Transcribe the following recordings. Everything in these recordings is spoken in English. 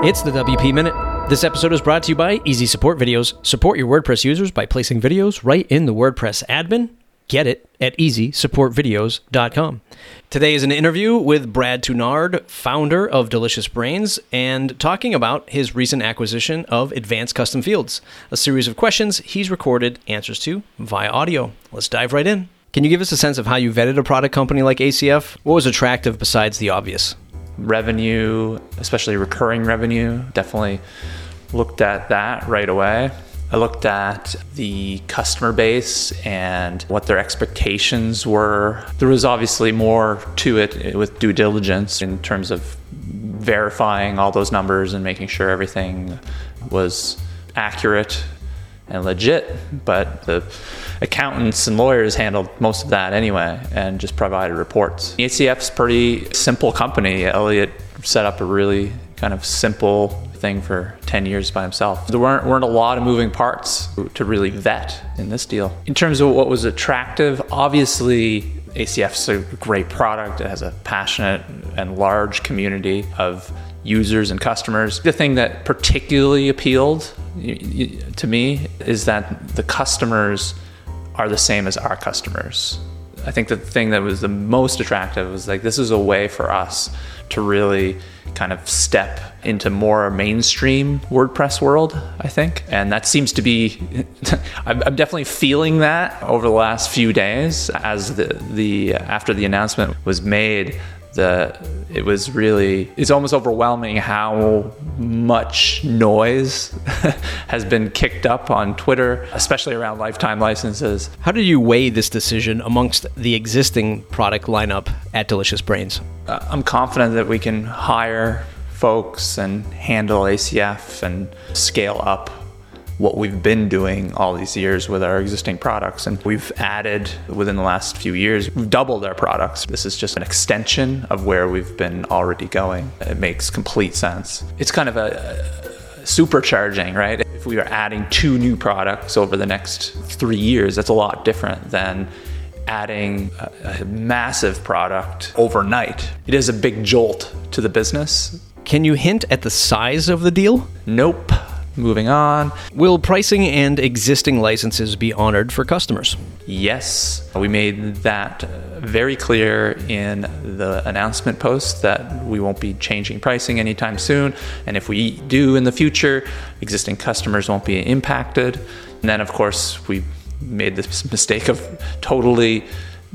It's the WP Minute. This episode is brought to you by Easy Support Videos. Support your WordPress users by placing videos right in the WordPress admin. Get it at easysupportvideos.com. Today is an interview with Brad Tounard, founder of Delicious Brains, and talking about his recent acquisition of Advanced Custom Fields, a series of questions he's recorded answers to via audio. Let's dive right in. Can you give us a sense of how you vetted a product company like ACF? What was attractive besides the obvious? Revenue, especially recurring revenue, definitely looked at that right away. I looked at the customer base and what their expectations were. There was obviously more to it with due diligence in terms of verifying all those numbers and making sure everything was accurate and legit, but the accountants and lawyers handled most of that anyway and just provided reports. ACF's a pretty simple company. Elliot set up a really kind of simple thing for 10 years by himself. There weren't a lot of moving parts to really vet in this deal. In terms of what was attractive, obviously ACF's a great product. It has a passionate and large community of users and customers. The thing that particularly appealed to me is that the customers are the same as our customers. I think the thing that was the most attractive was like, this is a way for us to really kind of step into more mainstream WordPress world, I think. And that seems to be, I'm definitely feeling that over the last few days as the after the announcement was made. It's almost overwhelming how much noise has been kicked up on Twitter, especially around lifetime licenses. How did you weigh this decision amongst the existing product lineup at Delicious Brains? I'm confident that we can hire folks and handle ACF and scale up what we've been doing all these years with our existing products. And we've added, within the last few years, we've doubled our products. This is just an extension of where we've been already going. It makes complete sense. It's kind of a supercharging, right? If we are adding 2 new products over the next 3 years, that's a lot different than adding a massive product overnight. It is a big jolt to the business. Can you hint at the size of the deal? Nope. Moving on. Will pricing and existing licenses be honored for customers? Yes. We made that very clear in the announcement post that we won't be changing pricing anytime soon. And if we do in the future, existing customers won't be impacted. And then, of course, we made this mistake of totally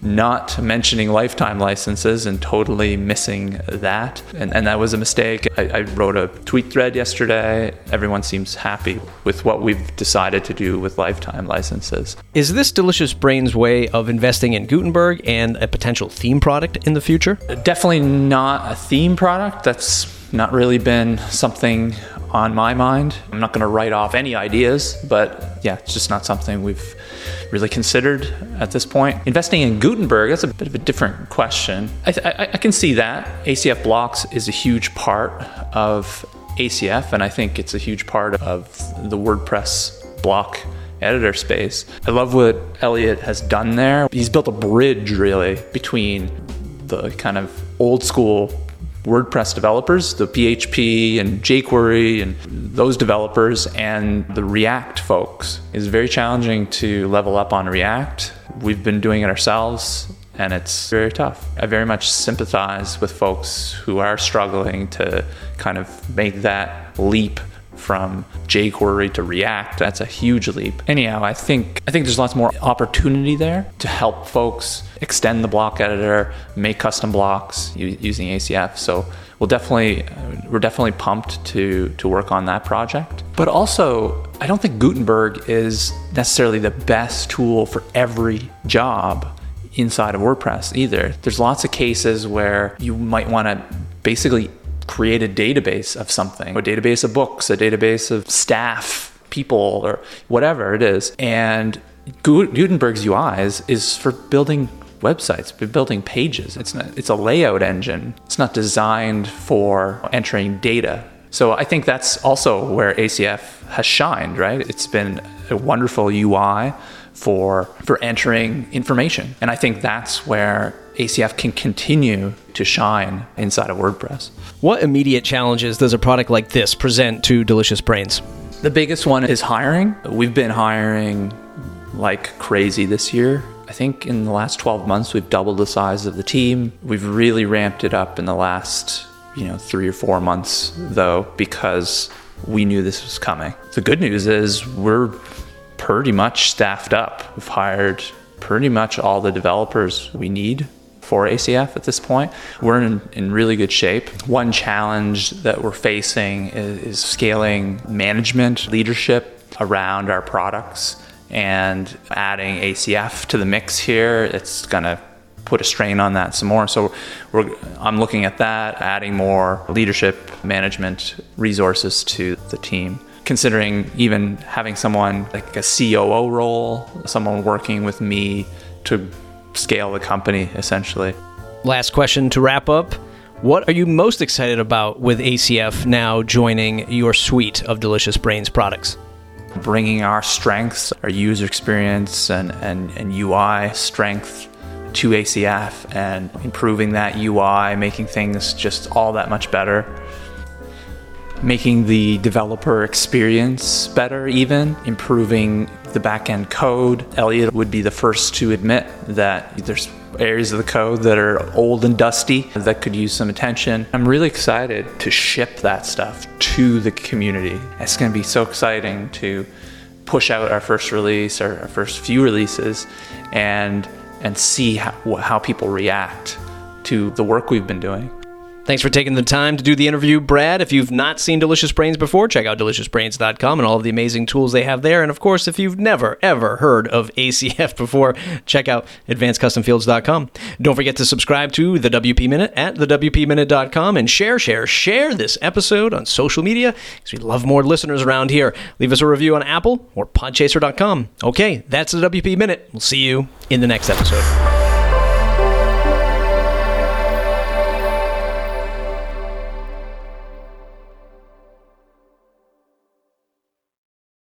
not mentioning lifetime licenses and totally missing that. And that was a mistake. I wrote a tweet thread yesterday. Everyone seems happy with what we've decided to do with lifetime licenses. Is this Delicious Brains' way of investing in Gutenberg and a potential theme product in the future? Definitely not a theme product. That's not really been something on my mind. I'm not going to write off any ideas, but yeah, it's just not something we've really considered at this point. Investing in Gutenberg, that's a bit of a different question. I can see that. ACF Blocks is a huge part of ACF, and I think it's a huge part of the WordPress block editor space. I love what Elliot has done there. He's built a bridge, really, between the kind of old school WordPress developers, the PHP and jQuery and those developers, and the React folks. It's very challenging to level up on React. We've been doing it ourselves, and it's very tough. I very much sympathize with folks who are struggling to kind of make that leap from jQuery to React. That's a huge leap. Anyhow, I think there's lots more opportunity there to help folks extend the block editor, make custom blocks using ACF. So we're definitely pumped to work on that project. But also, I don't think Gutenberg is necessarily the best tool for every job inside of WordPress either. There's lots of cases where you might want to basically create a database of something, a database of books, a database of staff, people, or whatever it is. And Gutenberg's UI is for building websites, for building pages. It's a layout engine. It's not designed for entering data. So I think that's also where ACF has shined, right? It's been a wonderful UI for entering information. And I think that's where ACF can continue to shine inside of WordPress. What immediate challenges does a product like this present to Delicious Brains? The biggest one is hiring. We've been hiring like crazy this year. I think in the last 12 months, we've doubled the size of the team. We've really ramped it up in the last 3 or 4 months, though, because we knew this was coming. The good news is we're pretty much staffed up. We've hired pretty much all the developers we need for ACF at this point. We're in really good shape. One challenge that we're facing is scaling management leadership around our products, and adding ACF to the mix here, it's going to put a strain on that some more. So I'm looking at that, adding more leadership management resources to the team. Considering even having someone like a COO role, someone working with me to scale the company, essentially. Last question to wrap up. What are you most excited about with ACF now joining your suite of Delicious Brains products? Bringing our strengths, our user experience and UI strength to ACF and improving that UI, making things just all that much better. Making the developer experience better even, improving the back-end code. Elliot would be the first to admit that there's areas of the code that are old and dusty that could use some attention. I'm really excited to ship that stuff to the community. It's going to be so exciting to push out our first release, our first few releases, and see how people react to the work we've been doing. Thanks for taking the time to do the interview, Brad. If you've not seen Delicious Brains before, check out deliciousbrains.com and all of the amazing tools they have there. And of course, if you've never, ever heard of ACF before, check out advancedcustomfields.com. Don't forget to subscribe to the WP Minute at thewpminute.com and share this episode on social media because we love more listeners around here. Leave us a review on Apple or podchaser.com. Okay, that's the WP Minute. We'll see you in the next episode.